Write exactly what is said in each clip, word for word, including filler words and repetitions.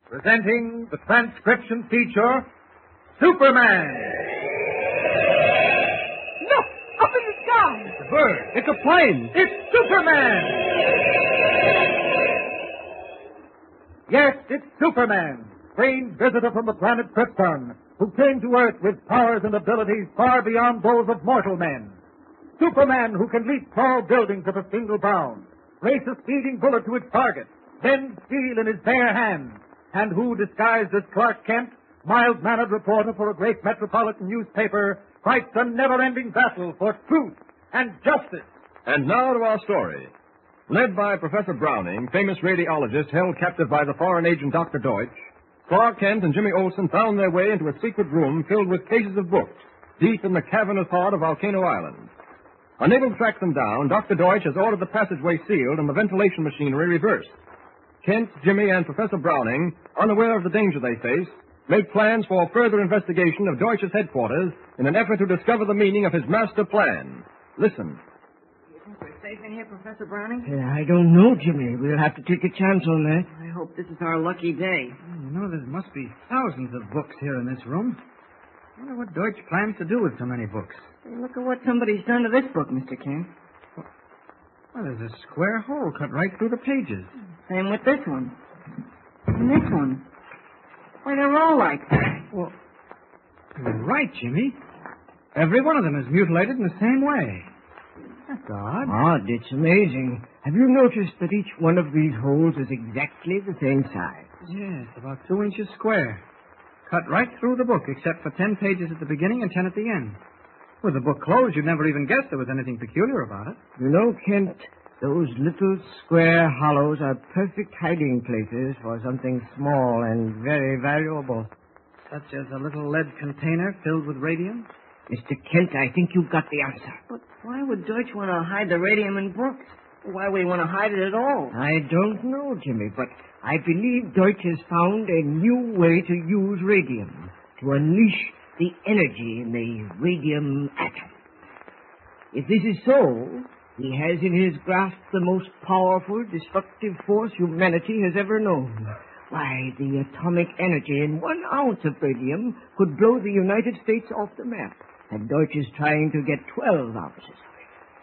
Presenting the transcription feature, Superman. Look! Up in the sky! It's a bird. It's a plane. It's Superman! Yes, it's Superman, strange visitor from the planet Krypton, who came to Earth with powers and abilities far beyond those of mortal men. Superman, who can leap tall buildings at a single bound, race a speeding bullet to its target, bend steel in his bare hands, and who, disguised as Clark Kent, mild-mannered reporter for a great metropolitan newspaper, fights a never-ending battle for truth and justice. And now to our story. Led by Professor Browning, famous radiologist held captive by the foreign agent Doctor Deutsch, Clark Kent and Jimmy Olsen found their way into a secret room filled with cases of books, deep in the cavernous heart of Volcano Island. Unable to track them down, Doctor Deutsch has ordered the passageway sealed and the ventilation machinery reversed. Kent, Jimmy, and Professor Browning, unaware of the danger they face, make plans for further investigation of Deutsch's headquarters in an effort to discover the meaning of his master plan. Listen. You think we're safe in here, Professor Browning? Yeah, I don't know, Jimmy. We'll have to take a chance on that. I hope this is our lucky day. You know, there must be thousands of books here in this room. I wonder what Deutsch plans to do with so many books. Hey, look at what somebody's done to this book, Mister Kent. Well, there's a square hole cut right through the pages. Same with this one. And this one. Why, they're all like that. Well, you're right, Jimmy. Every one of them is mutilated in the same way. That's odd. Odd. It's amazing. Have you noticed that each one of these holes is exactly the same size? Yes, about two inches square. Cut right through the book, except for ten pages at the beginning and ten at the end. With the book closed, you'd never even guess there was anything peculiar about it. You know, Kent, those little square hollows are perfect hiding places for something small and very valuable. Such as a little lead container filled with radium? Mister Kent, I think you've got the answer. But why would Deutsch want to hide the radium in books? Why would he want to hide it at all? I don't know, Jimmy, but I believe Deutsch has found a new way to use radium, to unleash the energy in the radium atom. If this is so, he has in his grasp the most powerful, destructive force humanity has ever known. Why, the atomic energy in one ounce of radium could blow the United States off the map, and Deutsch is trying to get twelve ounces of it.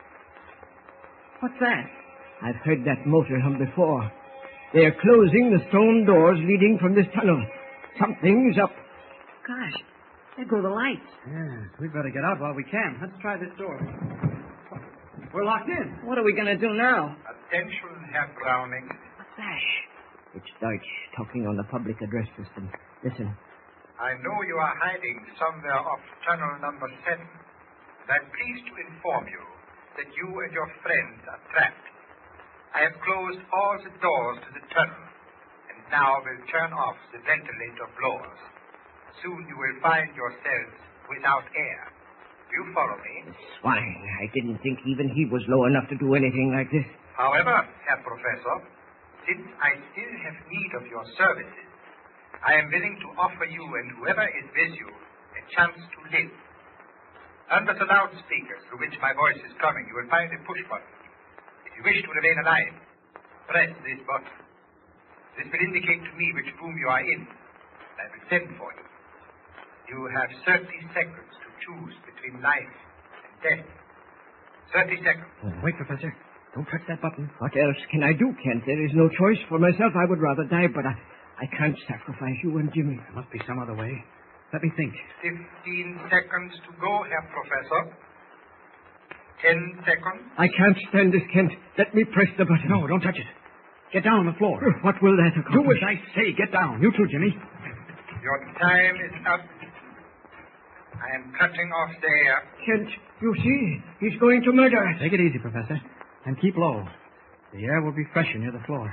What's that? I've heard that motor hum before. They're closing the stone doors leading from this tunnel. Something's up. Gosh, there go the lights. Yes, we'd better get out while we can. Let's try this door. We're locked in. What are we going to do now? Attention, Herr Browning. What's that? It's Deutsch talking on the public address system. Listen. I know you are hiding somewhere off tunnel number seven. And I'm pleased to inform you that you and your friends are trapped. I have closed all the doors to the tunnel, and now will turn off the ventilator blowers. Soon you will find yourselves without air. Do you follow me? Swine. I didn't think even he was low enough to do anything like this. However, Herr Professor, since I still have need of your services, I am willing to offer you and whoever is with you a chance to live. Under the loudspeakers through which my voice is coming, you will find a push button. If you wish to remain alive, press this button. This will indicate to me which room you are in. I will send for you. You have thirty seconds to choose between life and death. Thirty seconds. Uh, wait, Professor. Don't touch that button. What else can I do, Kent? There is no choice. For myself, I would rather die, but I, I can't sacrifice you and Jimmy. There must be some other way. Let me think. Fifteen seconds to go, Herr Professor. Ten seconds. I can't stand this, Kent. Let me press the button. No, don't touch it. Get down on the floor. What will that accomplish? Do as I say. Get down. You too, Jimmy. Your time is up. I am cutting off the air. Kent, you see, he's going to murder us. Take it easy, Professor, and keep low. The air will be fresher near the floor.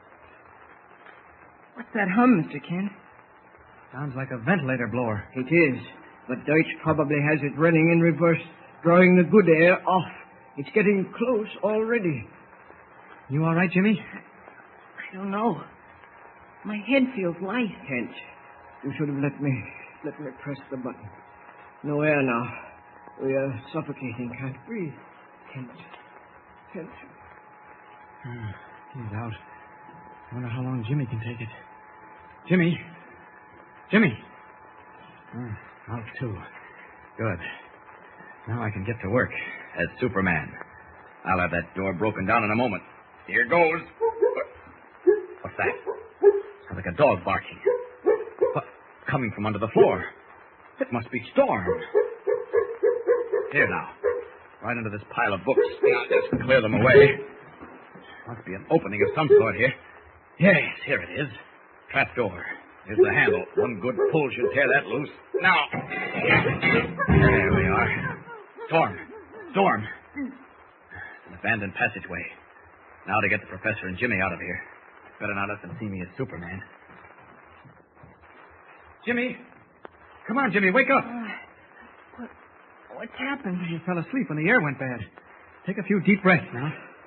What's that hum, Mister Kent? Sounds like a ventilator blower. It is, but Deutsch probably has it running in reverse, drawing the good air off. It's getting close already. You all right, Jimmy? I don't know. My head feels light. Kent, you should have let me, let me press the button. No air now. We are suffocating. Can't breathe. Kent. Kent. Hmm, he's out. I wonder how long Jimmy can take it. Jimmy. Jimmy. Oh, out too. Good. Now I can get to work. As Superman. I'll have that door broken down in a moment. Here goes. What's that? Sounds like a dog barking. What? Coming from under the floor. It must be Storm. Here now. Right under this pile of books. Just clear them away. Must be an opening of some sort here. Yes, here it is. Trap door. Here's the handle. One good pull should tear that loose. Now. There we are. Storm. Storm. It's an abandoned passageway. Now to get the professor and Jimmy out of here. Better not let them see me as Superman. Jimmy. Come on, Jimmy. Wake up. Uh, what, what's happened? You fell asleep when the air went bad. Take a few deep breaths now.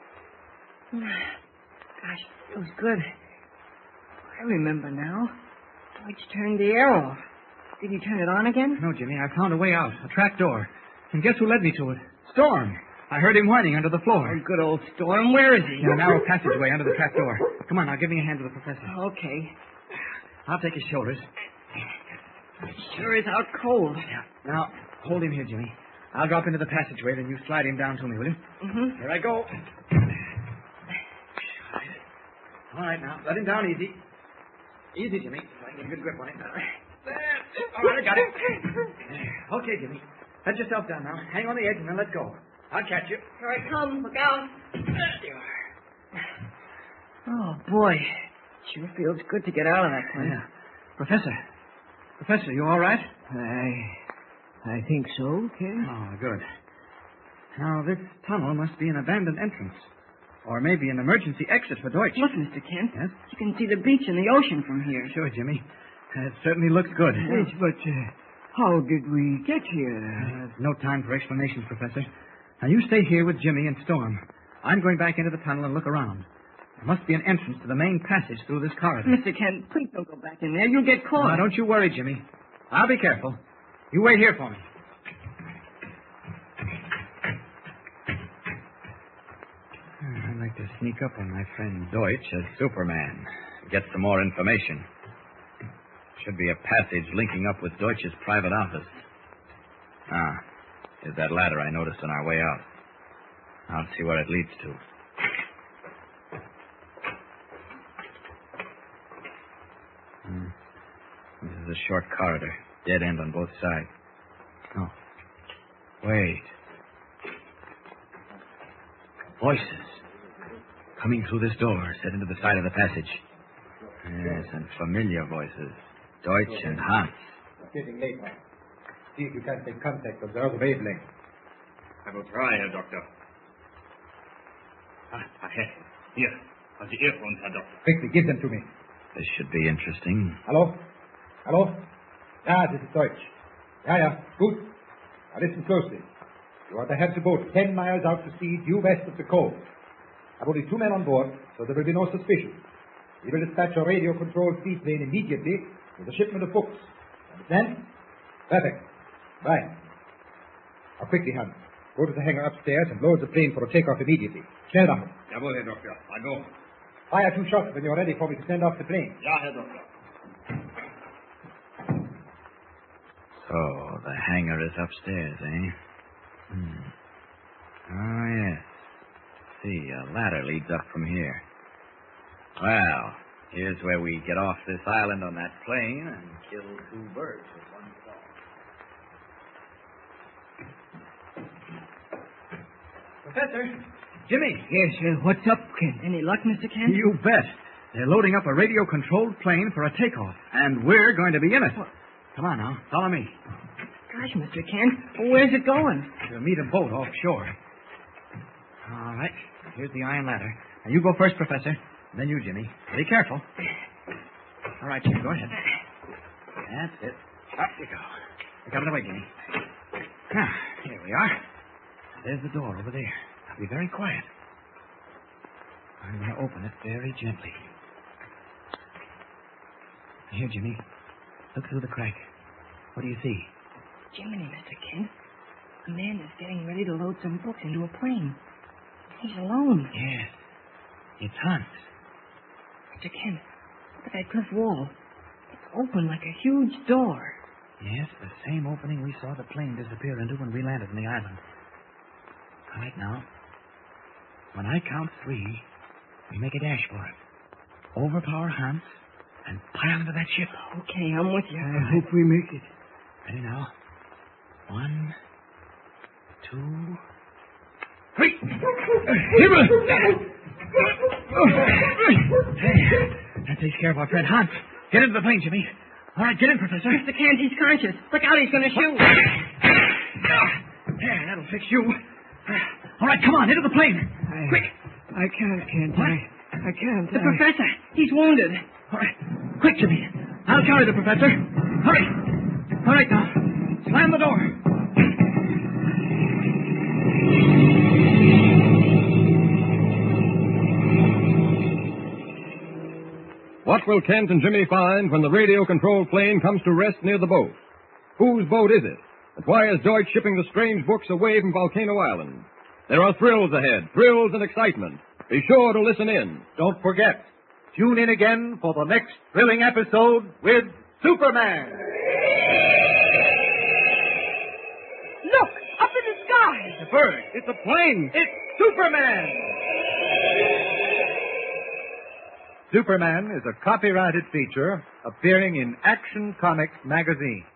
Gosh, it was good. I remember now. Deutsch turned the air off. Did he turn it on again? No, Jimmy. I found a way out. A trap door. And guess who led me to it? Storm. I heard him whining under the floor. Oh, good old Storm. Where is he? In a narrow passageway under the trap door. Come on, now give me a hand to the professor. Okay. I'll take his shoulders. It sure is out cold. Yeah. Now, hold him here, Jimmy. I'll drop into the passageway, then you slide him down to me, will you? Mm-hmm. Here I go. All right, now, let him down easy. Easy, Jimmy. So I can get a good grip on him. There. All right, I got it. There. Okay, Jimmy. Let yourself down now. Hang on the edge and then let go. I'll catch you. Here I come. Look out. There you are. Oh, boy. Sure feels good to get out of that place. Yeah. Professor. Professor, you all right? I... I think so, Ken. Oh, good. Now, this tunnel must be an abandoned entrance. Or maybe an emergency exit for Deutsch. Look, Mister Kent. Yes? You can see the beach and the ocean from here. Sure, Jimmy. It certainly looks good. Yes, but uh, how did we get here? Uh, no time for explanations, Professor. Now, you stay here with Jimmy and Storm. I'm going back into the tunnel and look around. There must be an entrance to the main passage through this corridor. Mister Kent, please don't go back in there. You'll get caught. Now, don't you worry, Jimmy. I'll be careful. You wait here for me. I'd like to sneak up on my friend Deutsch as Superman. Get some more information. Should be a passage linking up with Deutsch's private office. Ah, here's that ladder I noticed on our way out. I'll see what it leads to. Hmm. This is a short corridor. Dead end on both sides. Oh. Wait. Voices. Coming through this door, set into the side of the passage. Yes, and familiar voices. Deutsch and Hans. It's getting late now. See if you can make contact of the other wavelength. I will try, Herr Doctor. Ah, ahead. Here. Are the earphones, Herr Doctor. Quickly, give them to me. This should be interesting. Hello? Hello? Ja, this is Deutsch. Ja, ja, good. Now listen closely. You are to have the boat ten miles out to sea, due west of the cove. I've only two men on board, so there will be no suspicion. We will dispatch a radio-controlled seaplane immediately with a shipment of books. Understand? Perfect. Bye. Now quickly, Hans. Go to the hangar upstairs and load the plane for a takeoff immediately. Schnell machen. Jawohl, Herr Doktor. I go. Fire two shots when you're ready for me to send off the plane. Ja, Herr Doktor. So, the hangar is upstairs, eh? Hmm. Oh, yes. See, a ladder leads up from here. Well, here's where we get off this island on that plane and kill two birds with one stone. Professor! Jimmy! Yes, uh, what's up, Ken? Any luck, Mister Kent? You bet. They're loading up a radio-controlled plane for a takeoff, and we're going to be in it. What? Come on now, follow me. Gosh, Mister Kent, where's it going? We'll meet a boat offshore. All right, here's the iron ladder. Now, you go first, Professor. Then you, Jimmy. Be careful. All right, Jimmy, go ahead. That's it. Up you go. Look out of the way, Jimmy. Now, here we are. There's the door over there. Now, be very quiet. I'm going to open it very gently. Here, Jimmy. Look through the crack. What do you see? Jiminy, Mister Kent. A man is getting ready to load some books into a plane. He's alone. Yes. It's Hans. Mister Kent, look at that cliff wall. open like a huge door. Yes, the same opening we saw the plane disappear into when we landed on the island. All right, now. When I count three, we make a dash for it. Overpower Hans and pile into that ship. Okay, I'm with you. I hope we make it. Ready now? One, two, three. Hey, that takes care of our friend Hans. Get into the plane, Jimmy. All right, get in, Professor. Mister Kent, he's conscious. Look out, he's going to shoot. There, that'll fix you. All right, come on, into the plane. I, Quick. I can't, Kent. What? I, I can't. The I... professor, he's wounded. All right, quick, Jimmy. I'll carry the professor. Hurry. All right, now. Slam the door. What will Kent and Jimmy find when the radio-controlled plane comes to rest near the boat? Whose boat is it? And why is Deutsch shipping the strange books away from Volcano Island? There are thrills ahead, thrills and excitement. Be sure to listen in. Don't forget, tune in again for the next thrilling episode with Superman. Look, up in the sky. It's a bird. It's a plane. It's Superman. Superman is a copyrighted feature appearing in Action Comics magazine.